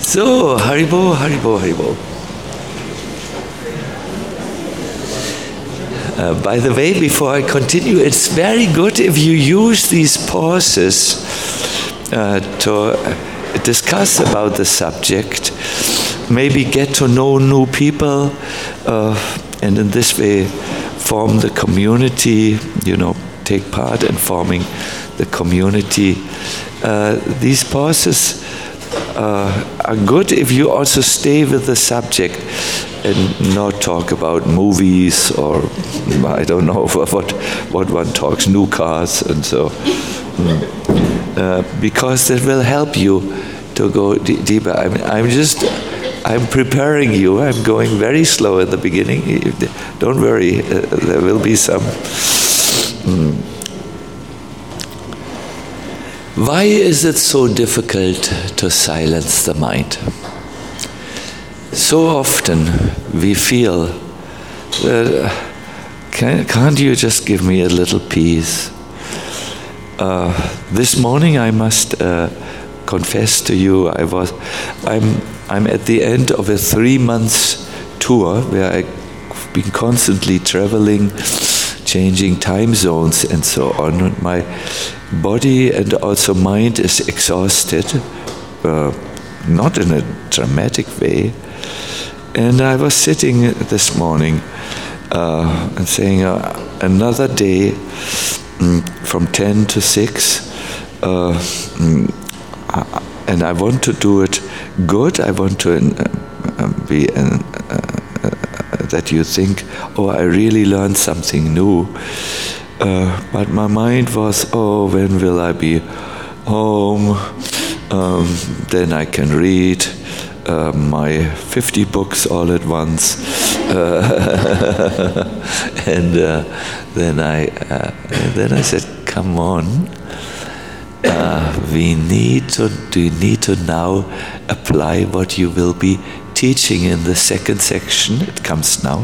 So, Haribo, Haribo, Haribo. By the way, before I continue, it's very good if you use these pauses to discuss about the subject, maybe get to know new people, and in this way form the community, take part in forming the community. These pauses are good if you also stay with the subject and not talk about movies or I don't know what one talks, new cars and so, because that will help you to go deeper. I'm preparing you. I'm going very slow at the beginning. Don't worry, there will be some. Why is it so difficult to silence the mind? So often we feel, can't you just give me a little peace? This morning I must confess to you, I'm at the end of a 3 months tour where I've been constantly traveling, changing time zones and so on. My body and also mind is exhausted, not in a dramatic way. And I was sitting this morning and saying, another day from 10 to 6, and I want to do it good. I want to be that you think, I really learned something new. But my mind was, when will I be home? Then I can read my 50 books all at once. And then I said, come on. We need to now apply what you will be teaching in the second section. It comes now.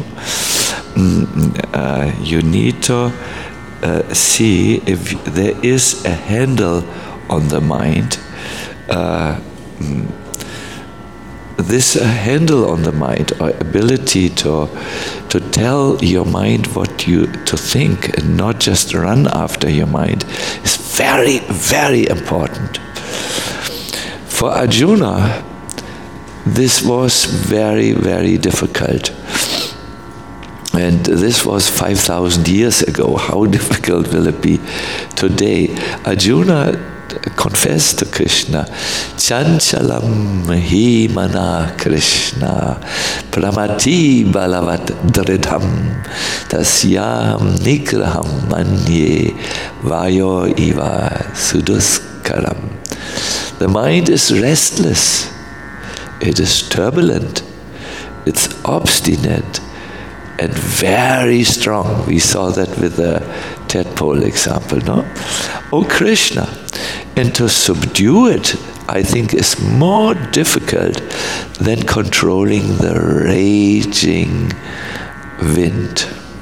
You need to see if there is a handle on the mind. This handle on the mind, or ability to tell your mind what to think and not just run after your mind, is very, very important. For Arjuna, this was very, very difficult. And this was 5,000 years ago. How difficult will it be today? Arjuna confessed to Krishna, Chanchalam hi mana Krishna, pramati balavat dridham, tasyam nigraham manye, vayo iva suduskaram. The mind is restless, it is turbulent, it's obstinate, and very strong. We saw that with the tadpole example, no? Oh Krishna, and to subdue it, I think, is more difficult than controlling the raging wind.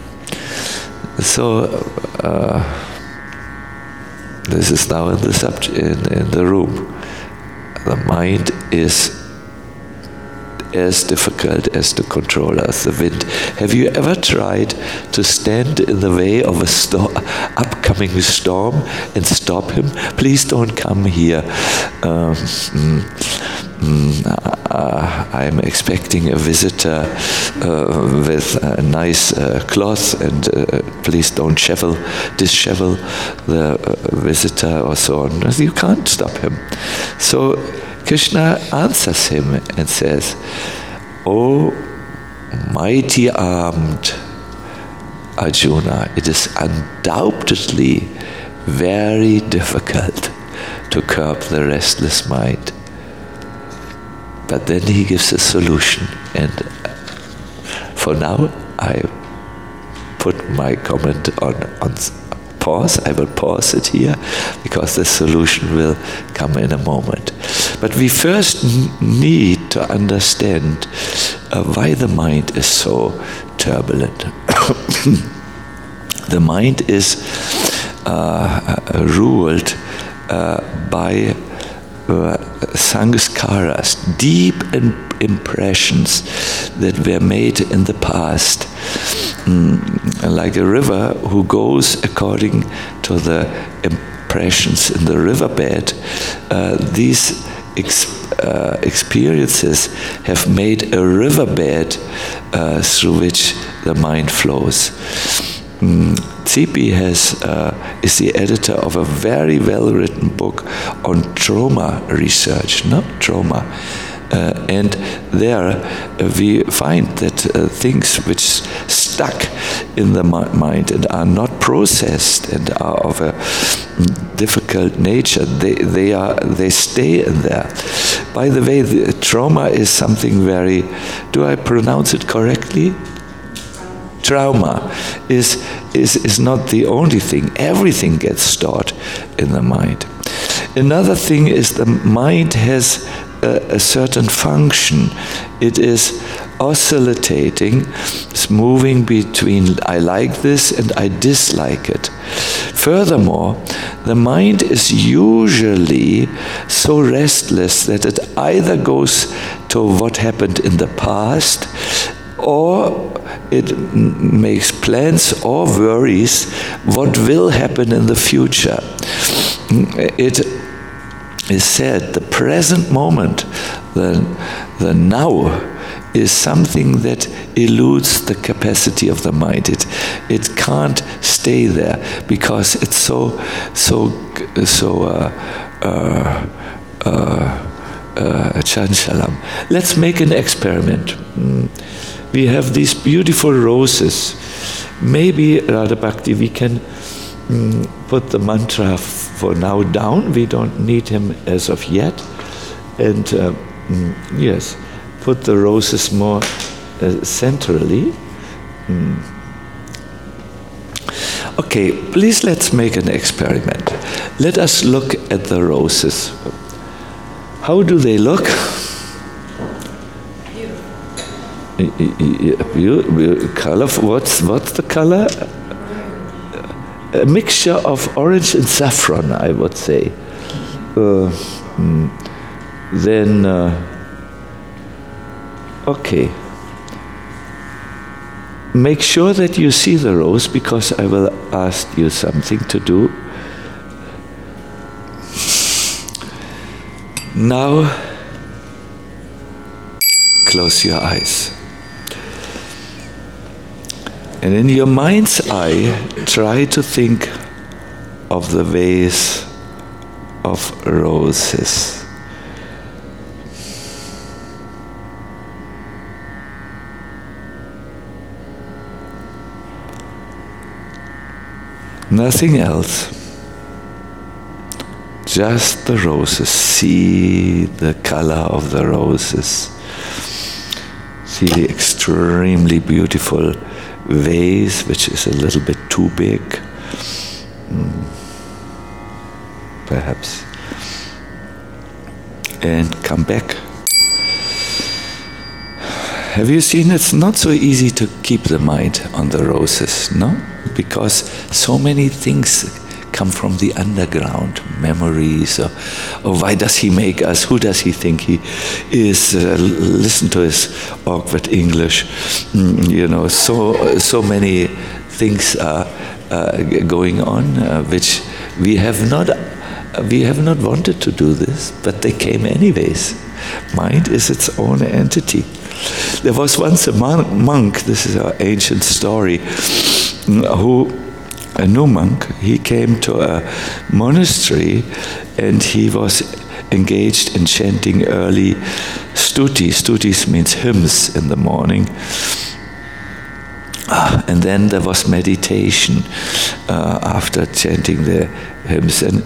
So, this is now in the subject, in the room. The mind is as difficult as to control us, the wind. Have you ever tried to stand in the way of a upcoming storm and stop him? Please don't come here. I'm expecting a visitor with a nice cloth, and please don't dishevel the visitor or so on. You can't stop him. So Krishna answers him and says, "O mighty armed Arjuna, it is undoubtedly very difficult to curb the restless mind." But then he gives a solution, and for now I put my comment on pause. I will pause it here because the solution will come in a moment. But we first need to understand why the mind is so turbulent. The mind is ruled by sanskaras, deep impressions that were made in the past. Like a river who goes according to the impressions in the riverbed, these experiences have made a riverbed through which the mind flows. Zipi is the editor of a very well-written book on trauma research, trauma. And there we find that things which stuck in the mind and are not processed and are of a difficult nature, they stay in there. By the way, the trauma is something very, do I pronounce it correctly? Trauma is not the only thing. Everything gets stored in the mind. Another thing is the mind has a certain function. It is oscillating, it's moving between I like this and I dislike it. Furthermore, the mind is usually so restless that it either goes to what happened in the past, or it makes plans or worries what will happen in the future. It is said the present moment, the now, is something that eludes the capacity of the mind. It can't stay there because it's so chanchalam. Let's make an experiment. We have these beautiful roses. Maybe, Radha Bhakti, we can put the mantra for now down. We don't need him as of yet. And yes, put the roses more centrally. Okay, please let's make an experiment. Let us look at the roses. How do they look? Beautiful. Color. What's the color? A mixture of orange and saffron, I would say. Then, okay. Make sure that you see the rose, because I will ask you something to do. Now, close your eyes. And in your mind's eye, try to think of the vase of roses. Nothing else. Just the roses. See the color of the roses. See the extremely beautiful vase, which is a little bit too big. Perhaps. And come back. Have you seen it's not so easy to keep the mind on the roses, no? Because so many things come from the underground, memories, or why does he make us, who does he think he is, listen to his awkward English, so many things are going on, which we have not wanted to do this, but they came anyways. Mind is its own entity. There was once a monk, this is our ancient story, a new monk, he came to a monastery and he was engaged in chanting early stutis. Stutis means hymns in the morning. And then there was meditation after chanting the hymns. And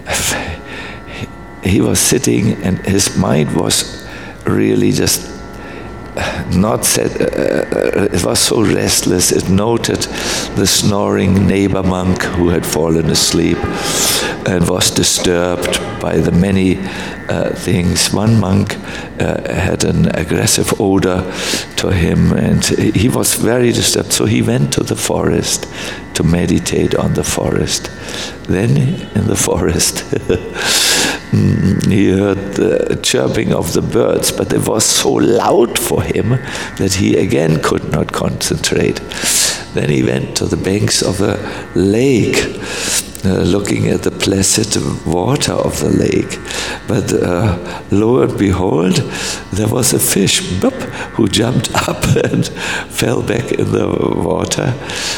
he was sitting and his mind was really just not set, it was so restless. It noted the snoring neighbor monk who had fallen asleep and was disturbed by the many things. One monk had an aggressive odor to him and he was very disturbed, so he went to the forest to meditate on the forest. Then in the forest he heard the chirping of the birds, but it was so loud for him that he again could not concentrate. Then he went to the banks of a lake, looking at the placid water of the lake. But lo and behold, there was a fish, boop, who jumped up and fell back in the water.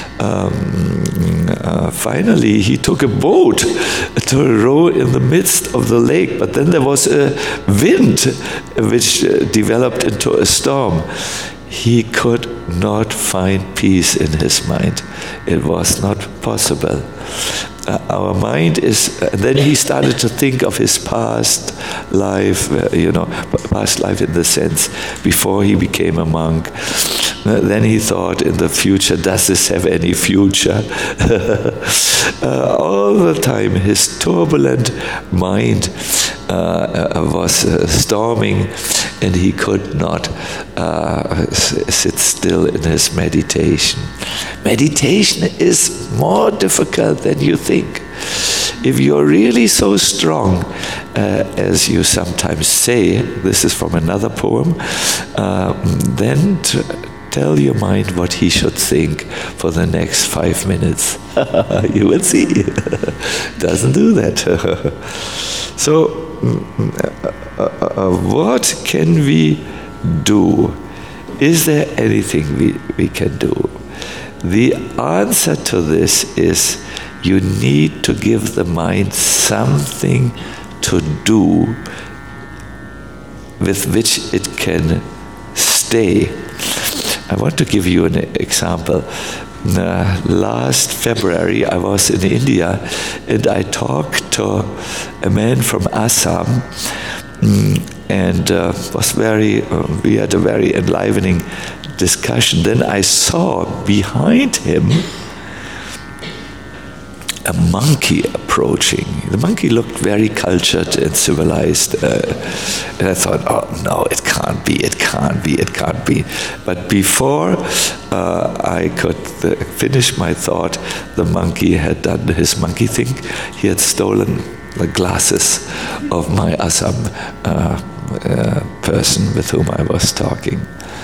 Finally, he took a boat to row in the midst of the lake, but then there was a wind which developed into a storm. He could not find peace in his mind. It was not possible. Our mind is, then he started to think of his past life, past life in the sense before he became a monk. Then he thought in the future, does this have any future? All the time his turbulent mind was storming, and he could not sit still in his meditation. Meditation is more difficult than you think. If you're really so strong, as you sometimes say, this is from another poem, then tell your mind what he should think for the next 5 minutes. You will see. Doesn't do that. So, what can we do? Is there anything we can do? The answer to this is you need to give the mind something to do with which it can stay. I want to give you an example. Last February, I was in India and I talked to a man from Assam, and we had a very enlivening discussion. Then I saw behind him a monkey approaching. The monkey looked very cultured and civilized. And I thought, oh no, it can't be. But before I could finish my thought, the monkey had done his monkey thing. He had stolen the glasses of my Assam person with whom I was talking.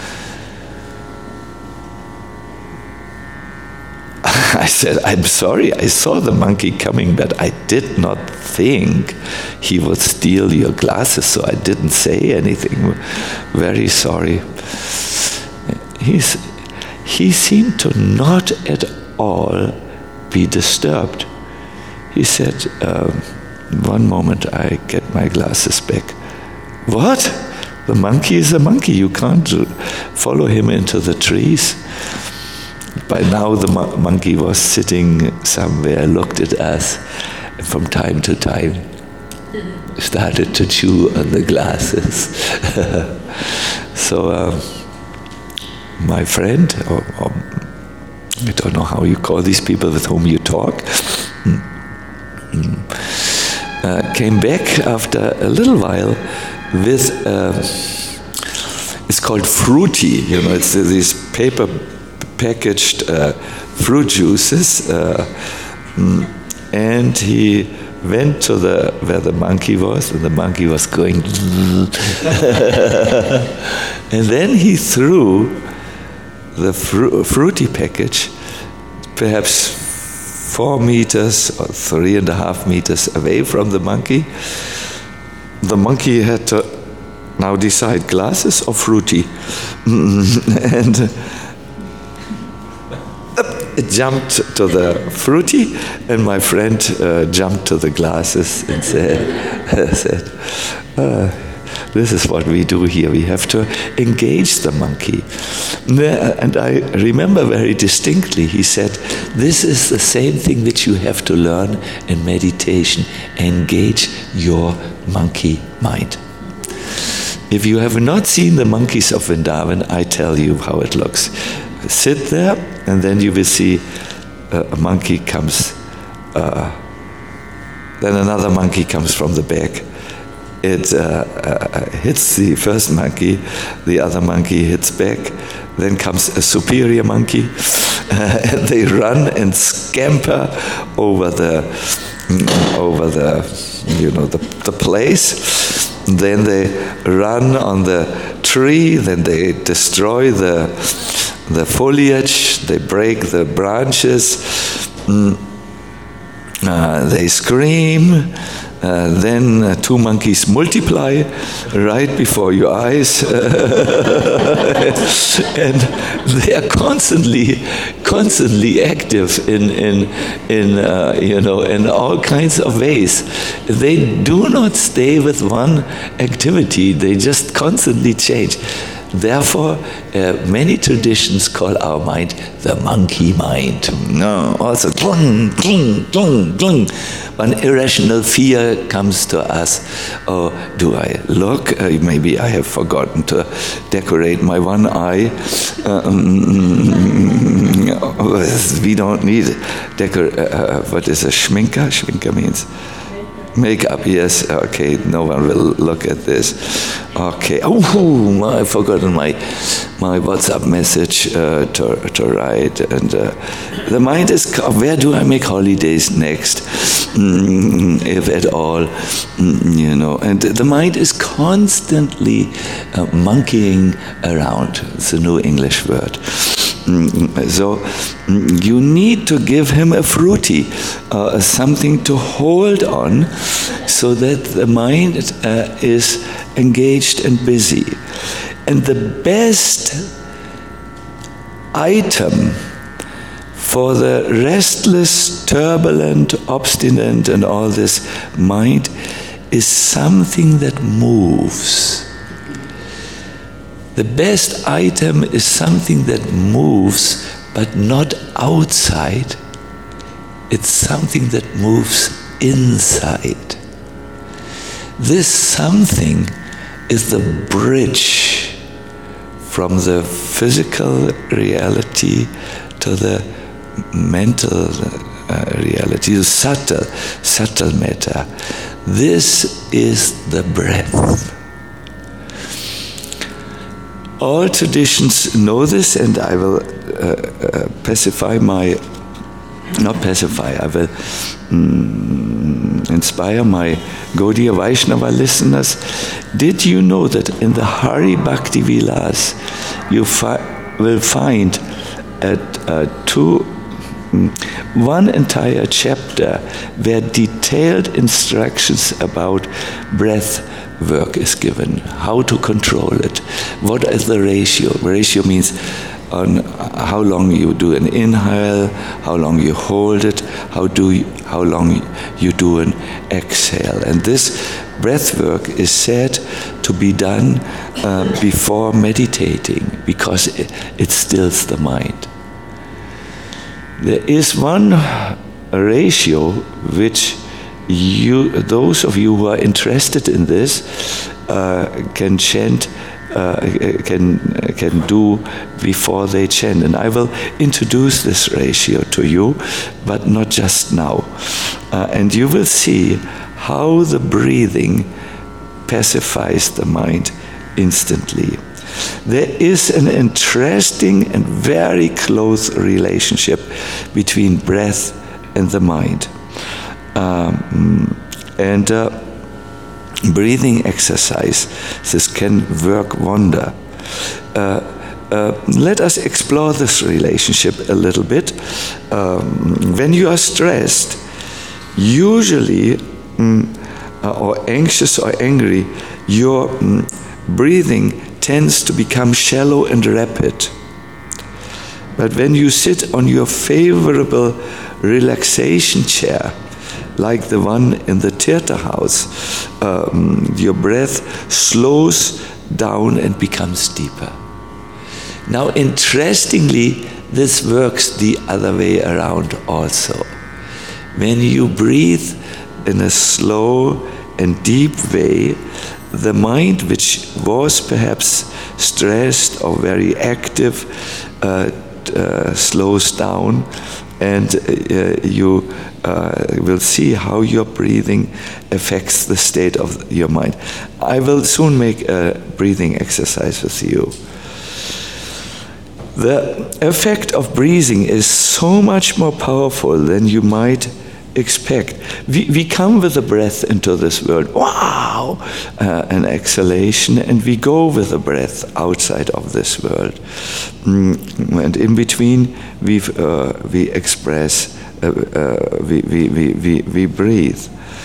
I said, I'm sorry, I saw the monkey coming, but I did not think he would steal your glasses, so I didn't say anything. Very sorry. He seemed to not at all be disturbed. He said, one moment, I get my glasses back. What? The monkey is a monkey. You can't follow him into the trees. By now the monkey was sitting somewhere, looked at us, and from time to time started to chew on the glasses. So my friend, or I don't know how you call these people with whom you talk, came back after a little while with, it's called fruity, it's these paper packaged fruit juices, and he went to where the monkey was, and the monkey was going and then he threw the fruity package perhaps 4 meters or 3.5 meters away from the monkey. The monkey had to now decide, glasses or fruity, and it jumped to the fruity, and my friend jumped to the glasses and said, this is what we do here. We have to engage the monkey. And I remember very distinctly, he said, this is the same thing which you have to learn in meditation. Engage your monkey mind. If you have not seen the monkeys of Vrindavan, I tell you how it looks. Sit there, and then you will see a monkey comes, then another monkey comes from the back. It hits the first monkey, the other monkey hits back, then comes a superior monkey, and they run and scamper over the over the place. Then they run on the tree. Then they destroy the foliage. They break the branches. They scream. Then two monkeys multiply right before your eyes, and they are constantly active in all kinds of ways. They do not stay with one activity; they just constantly change. Therefore, many traditions call our mind the monkey mind. No, also, when irrational fear comes to us, oh, do I look? Maybe I have forgotten to decorate my one eye. We don't need what is a schminker? Schminker means makeup, yes. Okay, no one will look at this. Okay. Oh, I've forgotten my WhatsApp message to write. And the mind is, where do I make holidays next? If at all, And the mind is constantly monkeying around. It's a new English word. So you need to give him a fruity, something to hold on, so that the mind is engaged and busy. And the best item for the restless, turbulent, obstinate, and all this mind is something that moves. The best item is something that moves, but not outside. It's something that moves inside. This something is the bridge from the physical reality to the mental reality, the subtle matter. This is the breath. All traditions know this, and I will I will inspire my Gaudiya Vaishnava listeners. Did you know that in the Hari Bhakti Vilas you will find one entire chapter where detailed instructions about breath work is given, how to control it, what is the ratio. Ratio means on how long you do an inhale, how long you hold it, how long you do an exhale. And this breath work is said to be done before meditating, because it stills the mind. There is one ratio which those of you who are interested in this can chant, can do before they chant, and I will introduce this ratio to you, but not just now. And you will see how the breathing pacifies the mind instantly. There is an interesting and very close relationship between breath and the mind. Breathing exercises can work wonder. Let us explore this relationship a little bit. When you are stressed, usually, or anxious or angry, your breathing tends to become shallow and rapid. But when you sit on your favorable relaxation chair, like the one in the Tirtha house, your breath slows down and becomes deeper. Now, interestingly, this works the other way around also. When you breathe in a slow and deep way, the mind, which was perhaps stressed or very active, slows down, and you will see how your breathing affects the state of your mind. I will soon make a breathing exercise with you. The effect of breathing is so much more powerful than you might expect. We come with the breath into this world, wow, an exhalation, and we go with the breath outside of this world. And in between, we express, we breathe.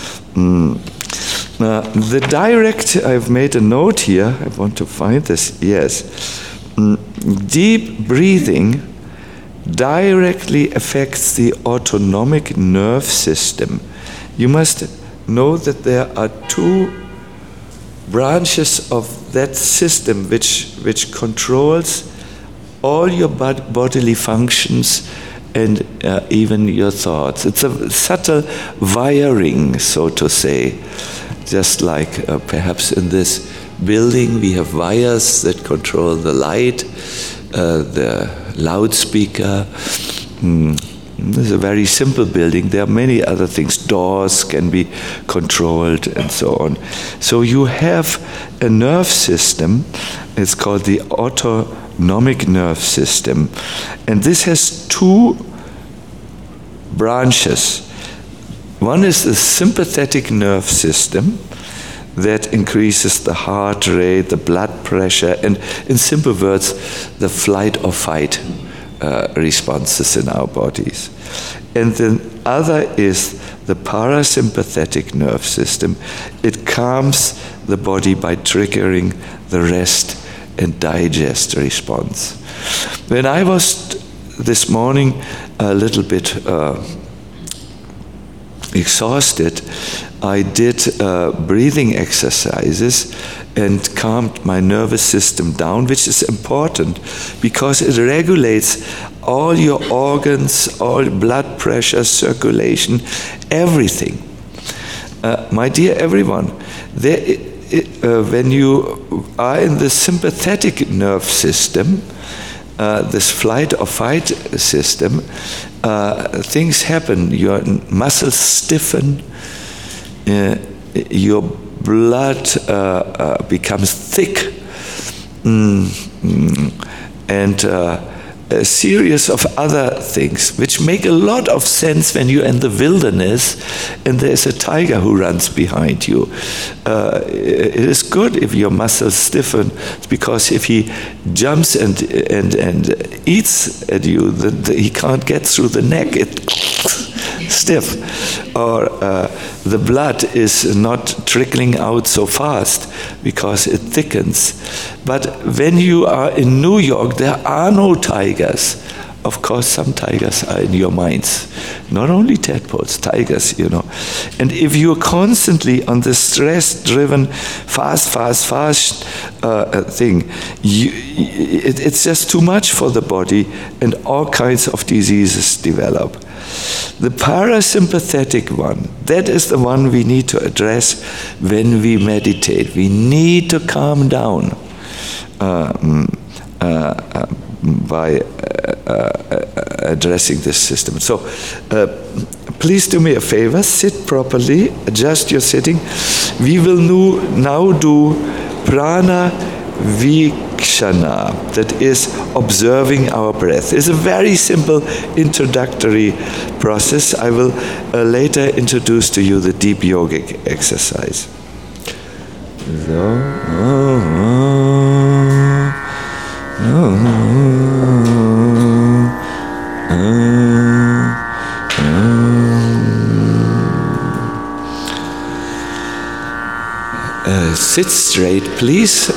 The direct, I've made a note here, I want to find this, yes. Deep breathing directly affects the autonomic nerve system. You must know that there are two branches of that system which controls all your bodily functions and even your thoughts. It's a subtle wiring, so to say. Just like perhaps in this building we have wires that control the light, the loudspeaker. This is a very simple building. There are many other things. Doors can be controlled and so on. So you have a nerve system. It's called the autonomic nerve system. And this has two branches. One is the sympathetic nerve system that increases the heart rate, the blood pressure, and in simple words, the flight or fight responses in our bodies. And the other is the parasympathetic nerve system. It calms the body by triggering the rest and digest response. When I was this morning a little bit exhausted, I did breathing exercises and calmed my nervous system down, which is important because it regulates all your organs, all blood pressure, circulation, everything. My dear everyone, when you are in the sympathetic nerve system, this flight or fight system, things happen. Your muscles stiffen, your blood becomes thick, and a series of other things which make a lot of sense when you're in the wilderness and there's a tiger who runs behind you. It is good if your muscles stiffen, because if he jumps and eats at you, he can't get through the neck. It's stiff. Or the blood is not trickling out so fast because it thickens. But when you are in New York, there are no tigers. Of course, some tigers are in your minds. Not only tadpoles, tigers, you know. And if you're constantly on the stress-driven, fast thing, it's just too much for the body, and all kinds of diseases develop. The parasympathetic one, that is the one we need to address when we meditate. We need to calm down by addressing this system. So please do me a favor, sit properly, adjust your sitting. We will now do prana vikshana, that is observing our breath. It's a very simple introductory process. I will later introduce to you the deep yogic exercise. Sit straight, please.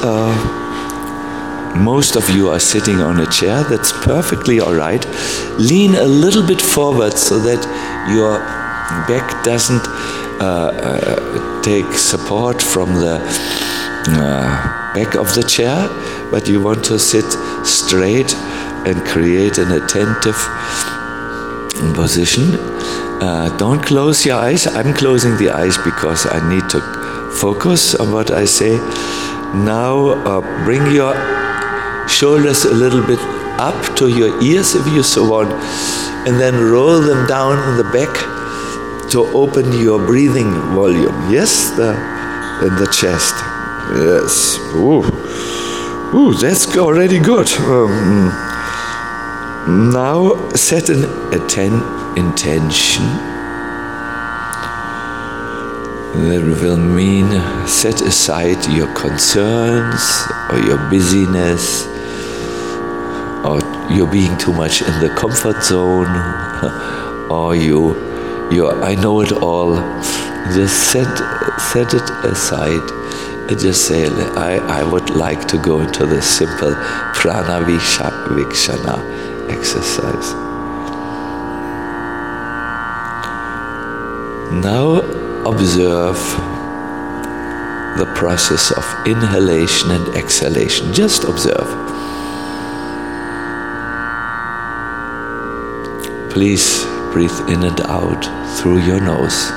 Most of you are sitting on a chair. That's perfectly all right. Lean a little bit forward so that your back doesn't take support from the back of the chair, but you want to sit straight and create an attentive position. Don't close your eyes. I'm closing the eyes because I need to focus on what I say. Now bring your shoulders a little bit up to your ears if you so want, and then roll them down in the back to open your breathing volume. Yes, in the chest. Yes. Ooh, that's already good. Now set an intention That will mean set aside your concerns or your busyness or you're being too much in the comfort zone or you're I know it all. Just set it aside and just say, I would like to go into the simple prana vikshana exercise. Now observe the process of inhalation and exhalation. Just observe. Please breathe in and out through your nose.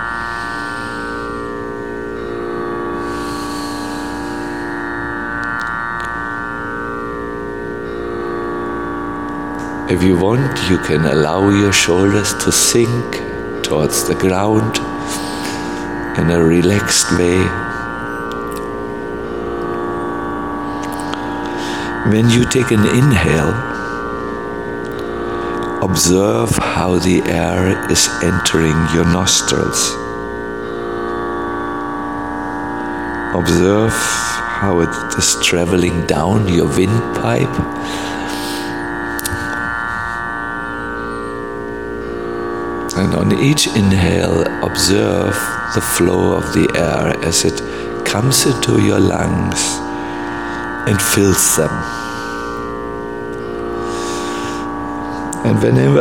If you want, you can allow your shoulders to sink towards the ground in a relaxed way. When you take an inhale, observe how the air is entering your nostrils. Observe how it is traveling down your windpipe. And on each inhale, observe the flow of the air as it comes into your lungs and fills them. And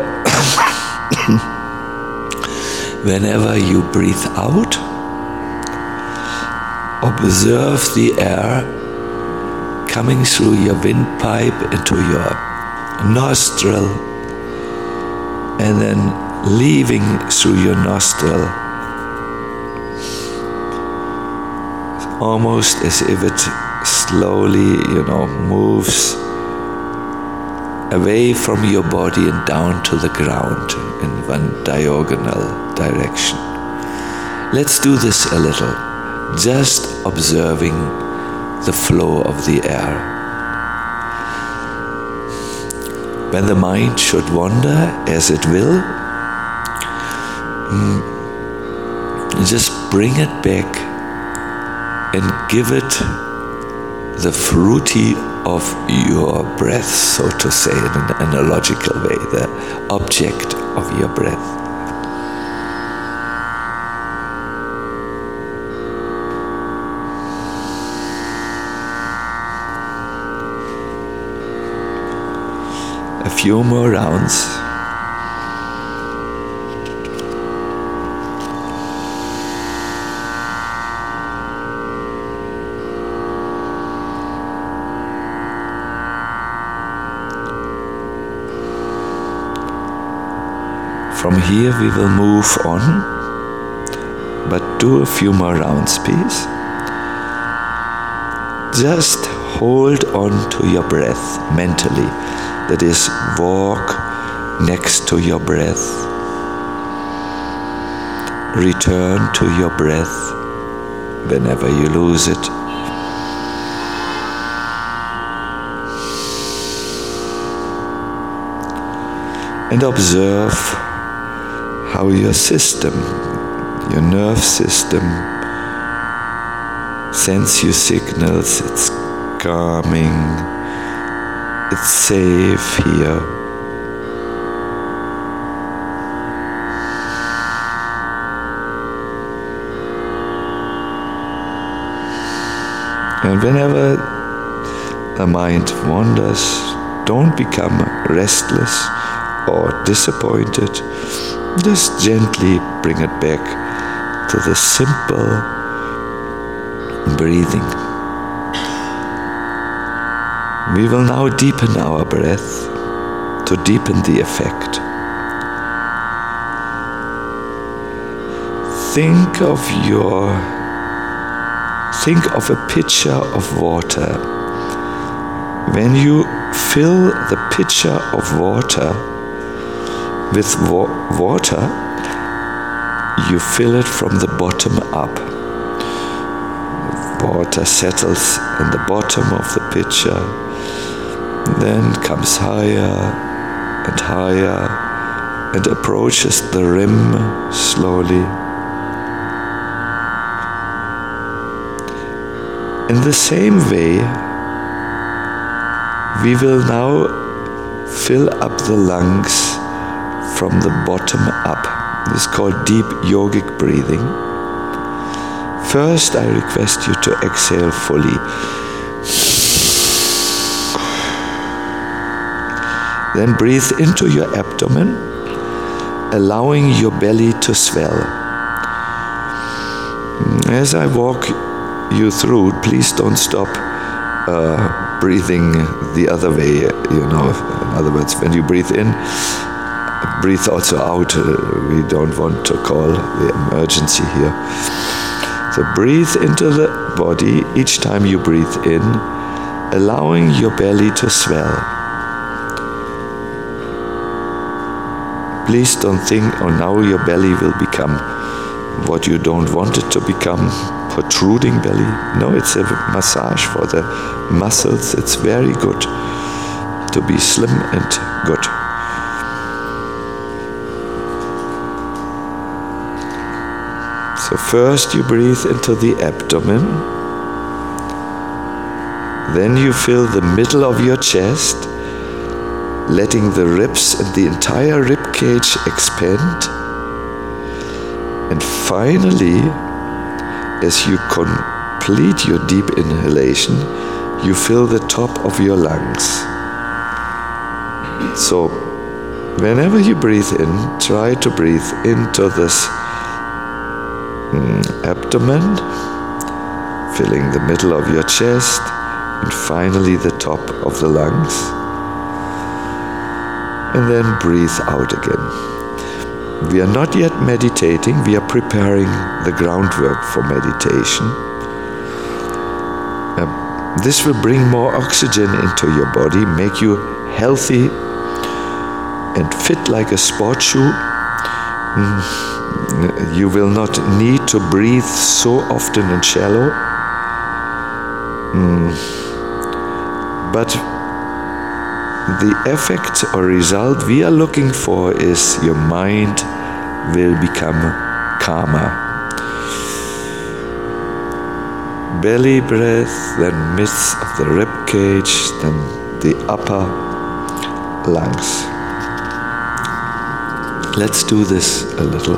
whenever you breathe out, observe the air coming through your windpipe into your nostril and then leaving through your nostril, almost as if it slowly, moves away from your body and down to the ground in one diagonal direction. Let's do this a little, just observing the flow of the air. When the mind should wander, as it will, just bring it back and give it the fruity of your breath, so to say, in an analogical way, the object of your breath. A few more rounds. From here we will move on, but do a few more rounds, please. Just hold on to your breath mentally. That is, walk next to your breath. Return to your breath whenever you lose it. And observe how your system, your nerve system, sends you signals. It's calming, it's safe here. And whenever the mind wanders, don't become restless or disappointed. Just gently bring it back to the simple breathing. We will now deepen our breath to deepen the effect. Think of a pitcher of water. When you fill the pitcher of water with water, you fill it from the bottom up. Water settles in the bottom of the pitcher, then comes higher and higher and approaches the rim slowly. In the same way, we will now fill up the lungs from the bottom up. This is called deep yogic breathing. First, I request you to exhale fully. Then breathe into your abdomen, allowing your belly to swell. As I walk you through, please don't stop breathing the other way, In other words, when you breathe in, breathe also out. We don't want to call the emergency here. So breathe into the body each time you breathe in, allowing your belly to swell. Please don't think, now your belly will become what you don't want it to become, protruding belly. No, it's a massage for the muscles. It's very good to be slim and good. So first you breathe into the abdomen. Then you fill the middle of your chest, letting the ribs and the entire rib cage expand. And finally, as you complete your deep inhalation, you fill the top of your lungs. So, whenever you breathe in, try to breathe into this abdomen, filling the middle of your chest, and finally the top of the lungs. And then breathe out again. We are not yet meditating, we are preparing the groundwork for meditation. This will bring more oxygen into your body, make you healthy and fit like a sport shoe. You will not need to breathe so often and shallow. But the effect or result we are looking for is your mind will become calmer. Belly breath, then midst of the rib cage, then the upper lungs. Let's do this a little.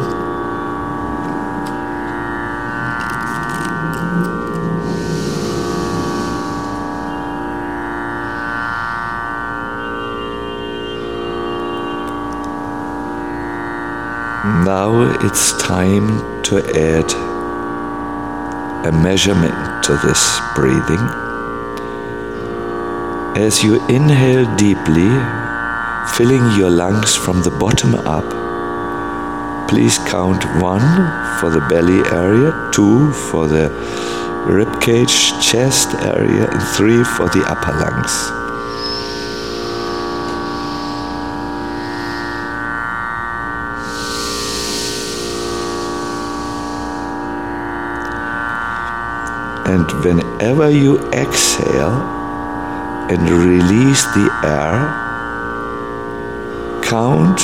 Now it's time to add a measurement to this breathing. As you inhale deeply, filling your lungs from the bottom up, please count 1 for the belly area, 2 for the rib cage, chest area, and 3 for the upper lungs. And whenever you exhale and release the air, count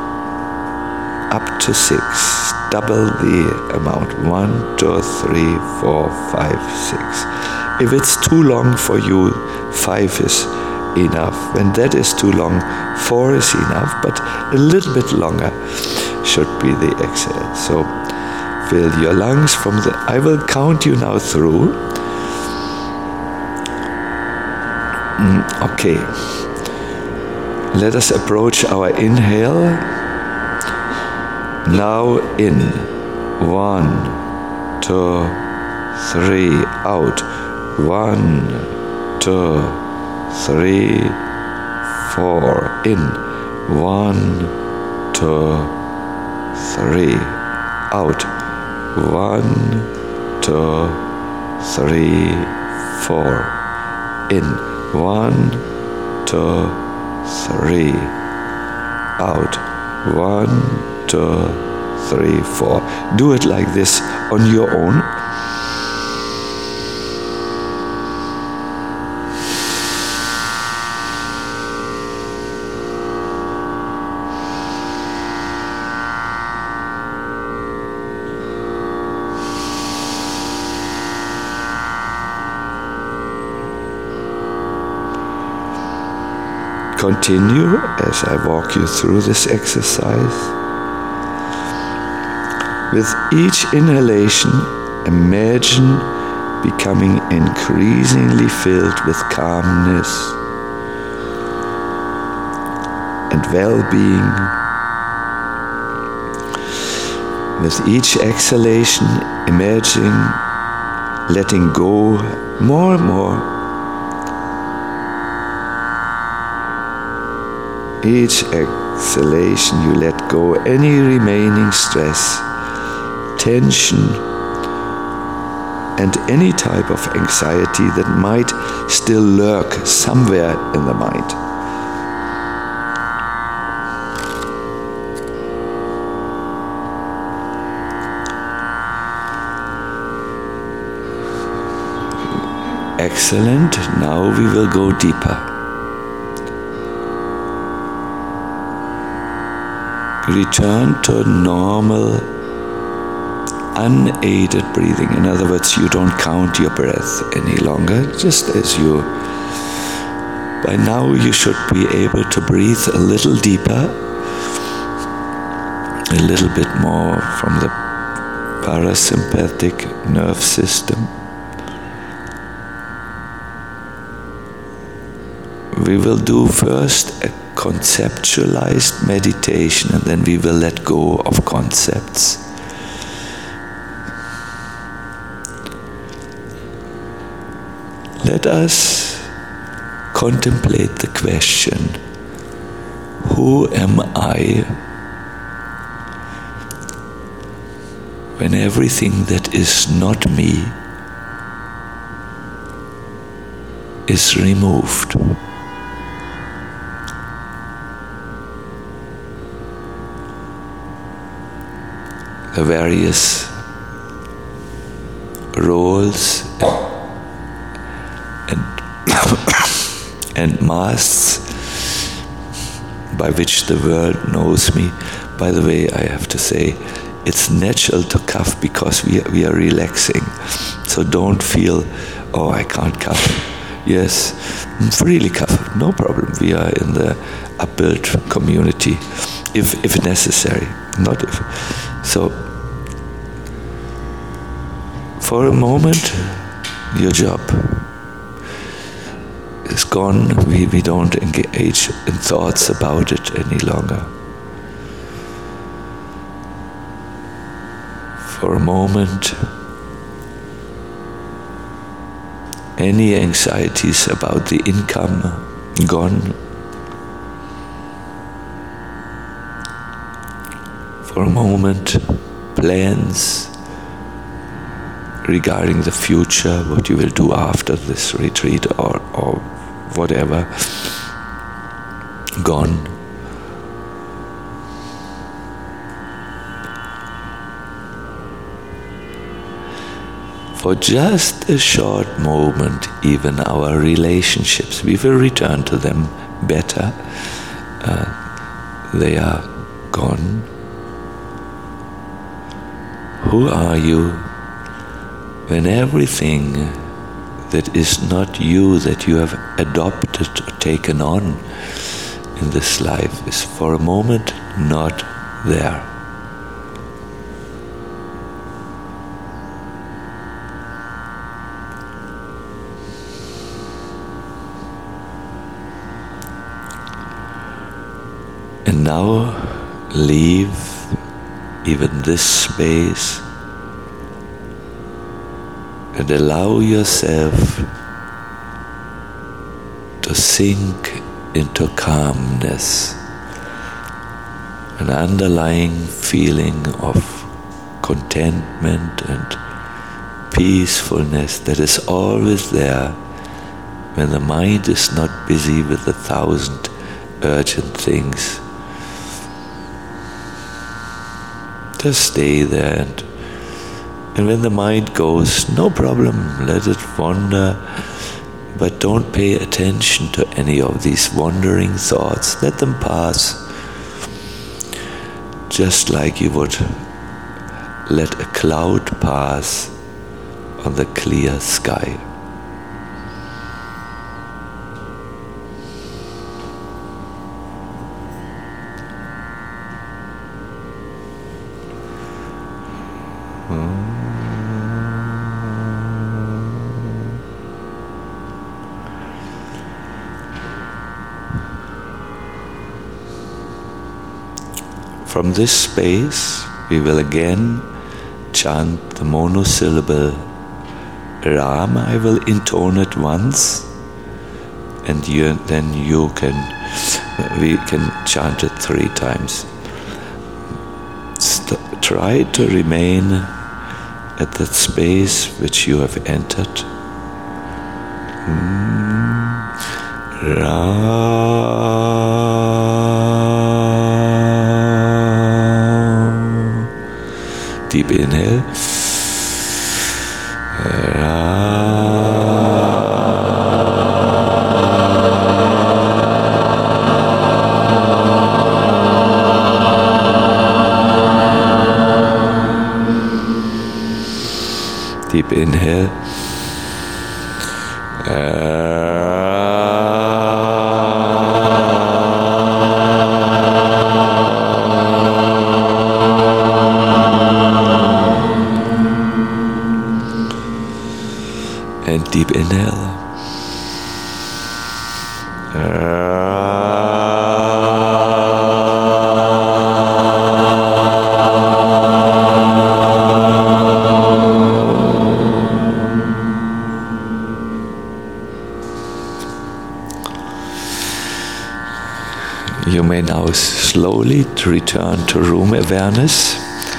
up to 6. Double the amount. 1, 2, 3, 4, 5, 6. If it's too long for you, 5 is enough. When that is too long, 4 is enough, but a little bit longer should be the exhale. So fill your lungs from the... I will count you now through. Okay. Let us approach our inhale. Now in. 1, 2, 3. Out. 1, 2, 3, 4. In. 1, 2, 3. Out. 1, 2, 3, 4. In. 1, 2, 3. Out. 1, 2, 3, 4. Do it like this on your own. continue as I walk you through this exercise. With each inhalation, imagine becoming increasingly filled with calmness and well-being. With each exhalation, imagine letting go more and more. Each exhalation, you let go any remaining stress, tension, and any type of anxiety that might still lurk somewhere in the mind. Excellent. Now we will go deeper. Return to normal, unaided breathing. In other words, you don't count your breath any longer, just as you. By now you should be able to breathe a little deeper, a little bit more from the parasympathetic nerve system. We will do first a conceptualized meditation, and then we will let go of concepts. Let us contemplate the question, who am I when everything that is not me is removed? The various roles and masks by which the world knows me. By the way, I have to say, it's natural to cough because we are relaxing. So don't feel, oh, I can't cough. Yes, freely cough, no problem. We are in the upbuilt community, if necessary, not if. So, for a moment, your job is gone. We don't engage in thoughts about it any longer. For a moment, any anxieties about the income gone. For a moment, plans regarding the future, what you will do after this retreat or whatever, gone. For just a short moment, even our relationships, we will return to them better. They are gone. Who are you when everything that is not you, that you have adopted or taken on in this life, is for a moment not there? And now leave even this space and allow yourself to sink into calmness, an underlying feeling of contentment and peacefulness that is always there when the mind is not busy with 1,000 urgent things. Just stay there, and when the mind goes, no problem, let it wander, but don't pay attention to any of these wandering thoughts. Let them pass, just like you would let a cloud pass on the clear sky. from this space, we will again chant the monosyllable Ram. I will intone it once, and then we can chant it 3 times. Try to remain at that space which you have entered. Ram. Deep inhale. Deep inhale. And deep inhale. You may now slowly return to room awareness.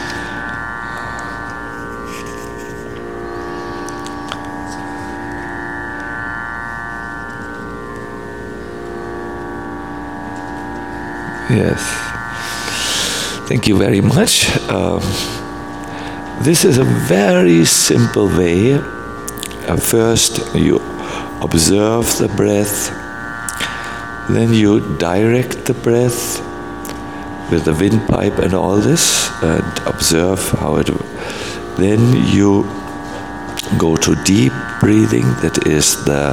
Yes. Thank you very much. This is a very simple way. First, you observe the breath. Then you direct the breath with the windpipe and all this, and observe how it. Then you go to deep breathing. That is the,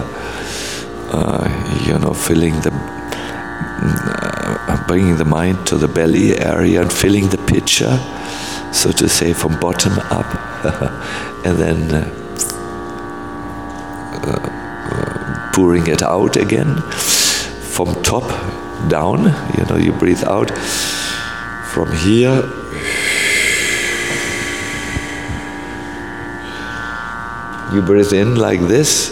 filling the, bringing the mind to the belly area and filling the pitcher, so to say, from bottom up, and then pouring it out again. From top down, you breathe out from here. You breathe in like this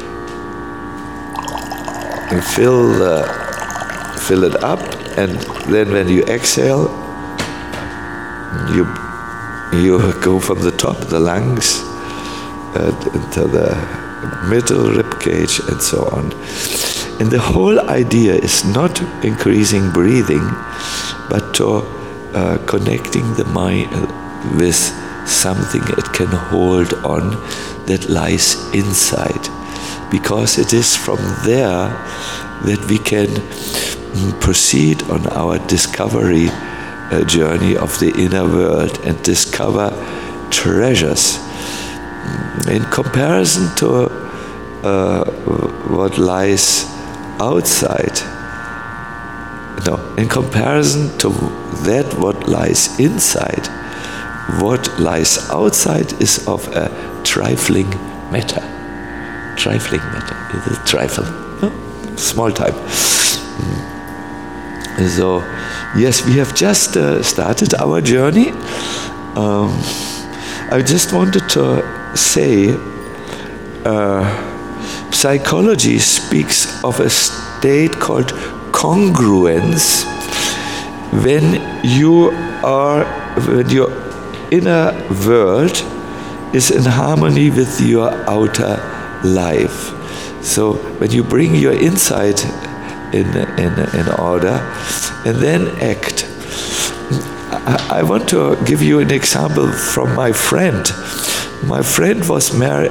and fill it up, and then when you exhale, you go from the top, the lungs, into the middle rib cage, and so on. And the whole idea is not increasing breathing, but to connecting the mind with something it can hold on that lies inside. Because it is from there that we can proceed on our discovery journey of the inner world and discover treasures. In comparison to what lies outside, in comparison to that what lies inside, what lies outside is of a trifling matter. Trifling matter. Is it trifle? No? Small type. So, yes, we have just started our journey. I just wanted to say, psychology speaks of a state called congruence when your inner world is in harmony with your outer life. So when you bring your inside in order and then act. I want to give you an example from my friend. My friend's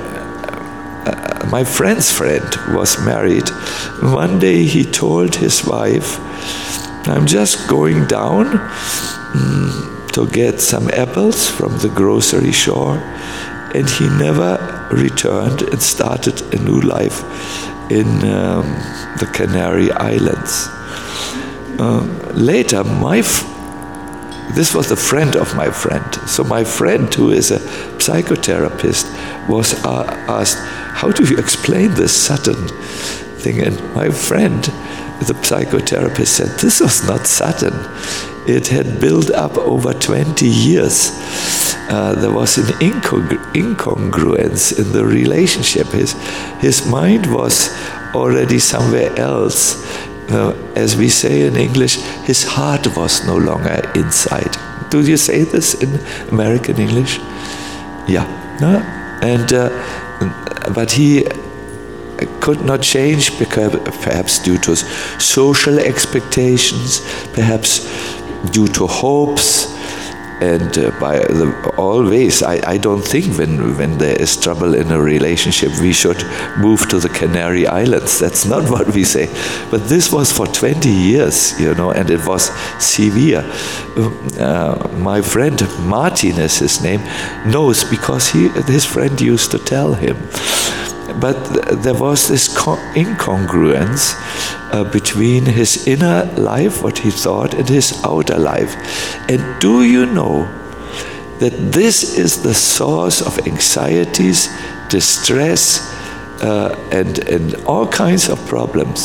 friend was married. One day he told his wife, I'm just going down to get some apples from the grocery store, and he never returned and started a new life in the Canary Islands. Later, this was a friend of my friend. So my friend, who is a psychotherapist, was asked, how do you explain this sudden thing? And my friend, the psychotherapist, said, this was not sudden. it had built up over 20 years. There was an incongruence in the relationship. His mind was already somewhere else. As we say in English, his heart was no longer inside. Do you say this in American English? Yeah. No? And but he could not change, because perhaps due to social expectations, perhaps due to hopes, and always, I don't think when there is trouble in a relationship, we should move to the Canary Islands. That's not what we say. But this was for 20 years, and it was severe. My friend, Martin is his name, knows, because his friend used to tell him. But there was this incongruence between his inner life, what he thought, and his outer life. And do you know that this is the source of anxieties, distress, and all kinds of problems?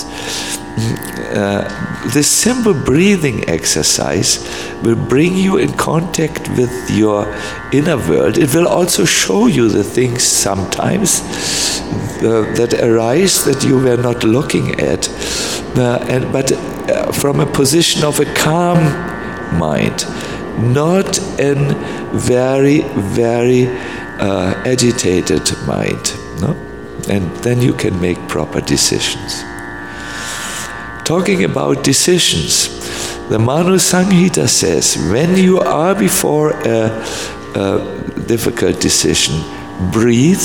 This simple breathing exercise will bring you in contact with your inner world. It will also show you the things sometimes that arise that you were not looking at, but from a position of a calm mind, not a very, very agitated mind. No? And then you can make proper decisions. Talking about decisions, the Manu Samhita says, when you are before a difficult decision, breathe,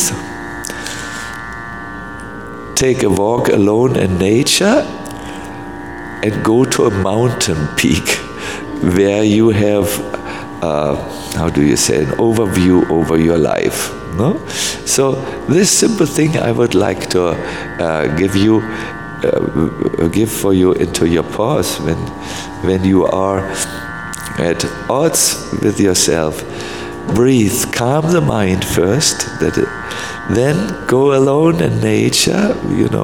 take a walk alone in nature, and go to a mountain peak where you have, an overview over your life. No? So this simple thing I would like to give for you into your pause when you are at odds with yourself. Breathe, calm the mind first, then go alone in nature.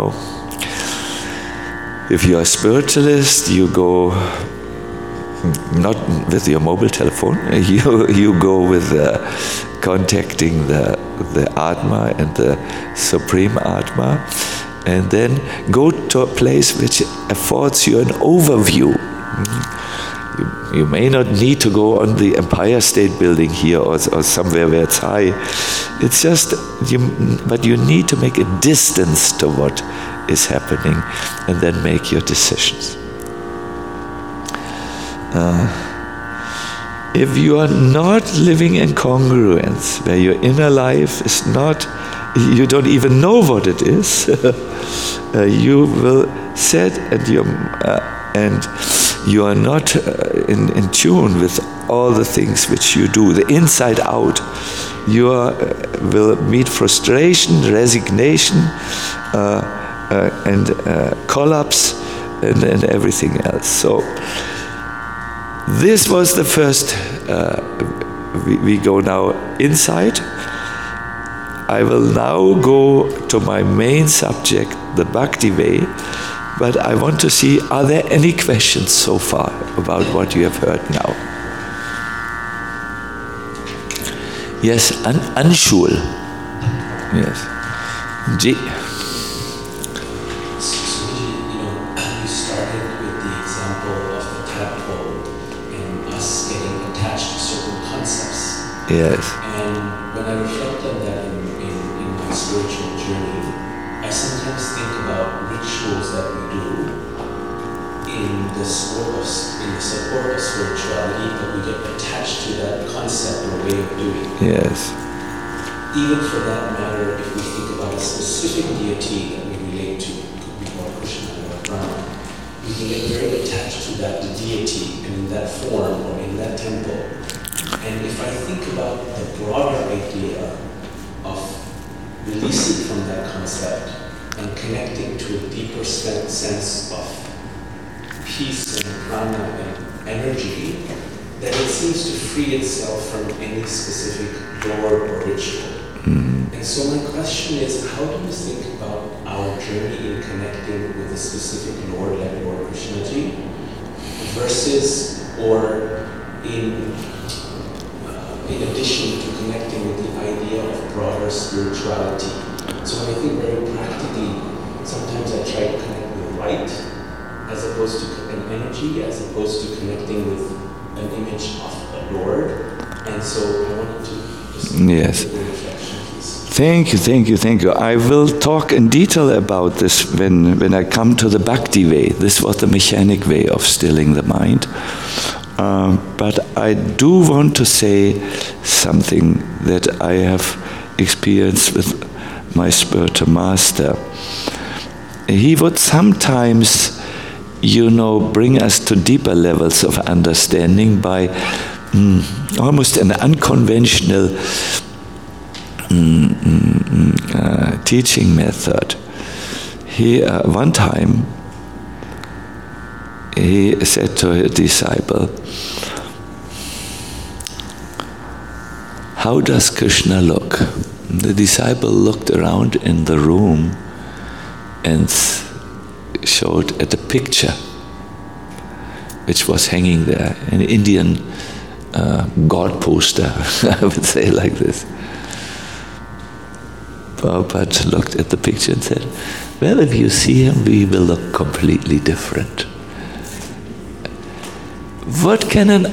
If you are a spiritualist, you go not with your mobile telephone, you go with contacting the Atma and the Supreme Atma, and then go to a place which affords you an overview. You may not need to go on the Empire State Building here or somewhere where it's high. It's just, but you need to make a distance to what is happening, and then make your decisions. If you are not living in congruence, where your inner life is not, you don't even know what it is, you will sit and you are not in tune with all the things which you do, the inside out. You will meet frustration, resignation, and collapse, and everything else. So this was the first. We go now inside. I will now go to my main subject, the Bhakti way, but I want to see, are there any questions so far about what you have heard now? Yes, Anshul. Yes. Ji. You started with the example of the tadpole and us getting attached to certain concepts. Yes. And when I reflect on that in my spiritual journey, I sometimes think about rituals that we do in the support of spirituality, but we get attached to that concept or way of doing. Yes. Even for that matter, if we think about a specific deity that we relate to, could be Lord Krishna or Brahma, we can get very attached to that deity and in that form or in that temple. And if I think about the broader idea of releasing from that concept and connecting to a deeper sense of peace and prana and energy, then it seems to free itself from any specific lord or ritual. And so my question is, how do you think about our journey in connecting with a specific lord like Lord Krishnaji versus or in addition to connecting with the idea of broader spirituality. So when I think very practically, sometimes I try to connect with light as opposed to an energy, as opposed to connecting with an image of a Lord. And so I wanted to just yes. Thank you. I will talk in detail about this when I come to the Bhakti way. This was the mechanic way of stilling the mind. But I do want to say something that I have experienced with my spiritual master. He would sometimes, bring us to deeper levels of understanding by almost an unconventional teaching method. One time, he said to a disciple, "How does Krishna look?" The disciple looked around in the room and showed at a picture which was hanging there, an Indian God poster, I would say like this. Prabhupada looked at the picture and said, "Well, if you see him, we will look completely different." What can an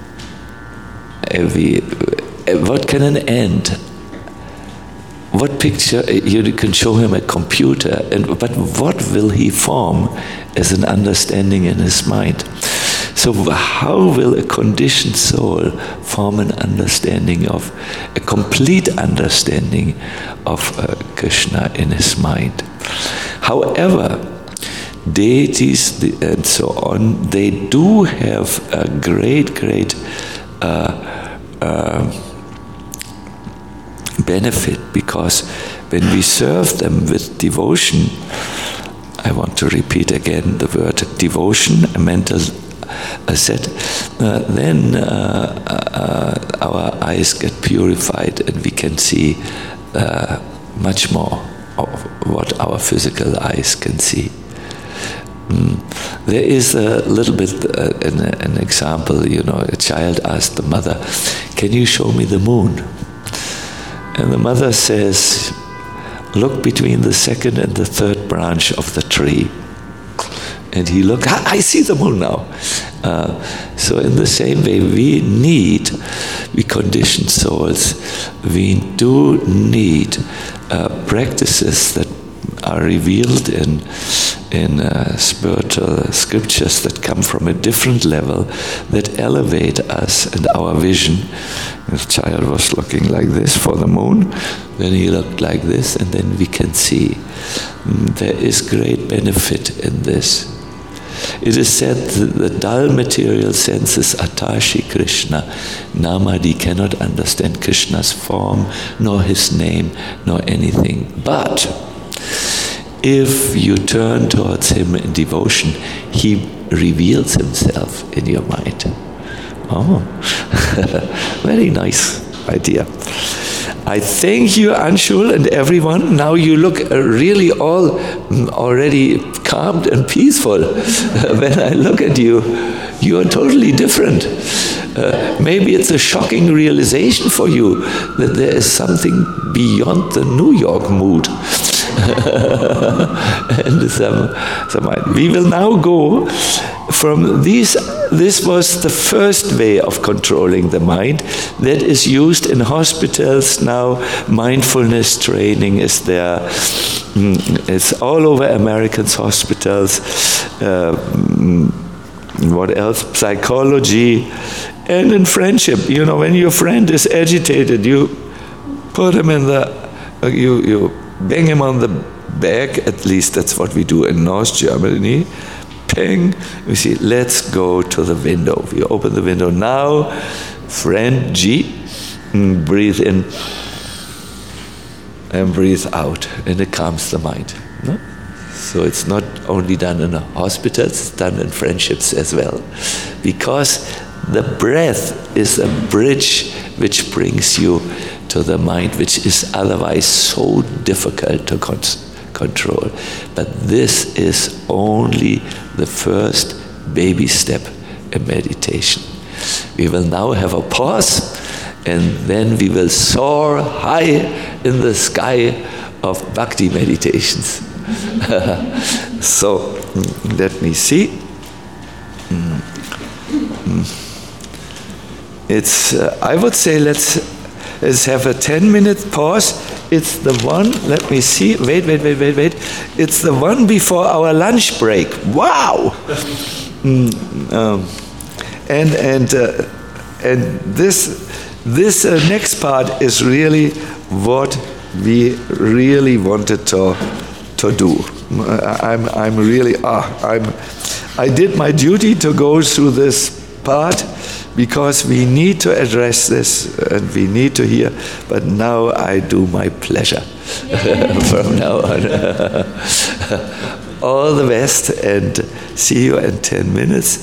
end? What picture you can show him a computer, but what will he form as an understanding in his mind? So how will a conditioned soul form an understanding of, a complete understanding of Krishna in his mind? However, deities and so on, they do have a great benefit, because when we serve them with devotion, I want to repeat again the word devotion, a mental asset, then our eyes get purified and we can see much more of what our physical eyes can see. There is a little bit an example, a child asked the mother, "Can you show me the moon?" And the mother says, "Look between the second and the third branch of the tree." And he looked, "I see the moon now." So in the same way, we conditioned souls, we do need practices that are revealed in spiritual scriptures that come from a different level, that elevate us and our vision. The child was looking like this for the moon, then he looked like this, and then we can see. There is great benefit in this. It is said that the dull material senses Atashi Krishna, Namadi, cannot understand Krishna's form, nor his name, nor anything. But if you turn towards him in devotion, he reveals himself in your mind. Oh, very nice idea. I thank you, Anshul, and everyone. Now you look really all already calmed and peaceful. When I look at you, you are totally different. Maybe it's a shocking realization for you that there is something beyond the New York mood. And we will now go from these. This was the first way of controlling the mind that is used in hospitals now. Mindfulness training is there. It's all over Americans' hospitals. What else? Psychology. And in friendship, when your friend is agitated, you put him in you bang him on the back. At least that's what we do in North Germany. Ping. We see, let's go to the window. We open the window now. Friend G, breathe in and breathe out, and it calms the mind. No? So it's not only done in hospitals, it's done in friendships as well. Because the breath is a bridge which brings you to the mind, which is otherwise so difficult to control. But this is only the first baby step a meditation. We will now have a pause, and then we will soar high in the sky of bhakti meditations. So, let me see. It's, I would say let's have a 10-minute pause. It's the one, let me see, wait. It's the one before our lunch break. Wow! And this next part is really what we really wanted to do. I did my duty to go through this part, because we need to address this and we need to hear, but now I do my pleasure from now on. All the best, and see you in 10 minutes.